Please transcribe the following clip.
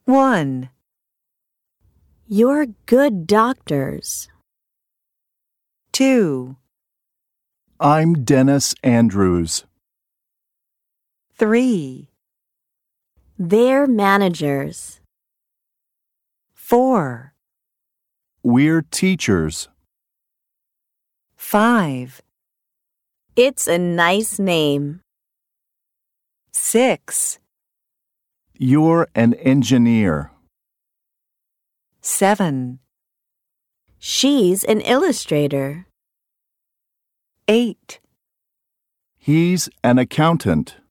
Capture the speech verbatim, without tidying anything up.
One. You're good doctors. Two. I'm Dennis Andrews. Three. They're managers. Four. We're teachers. Five. It's a nice name. Six. You're an engineer. Seven. She's an illustrator. Eight. He's an accountant.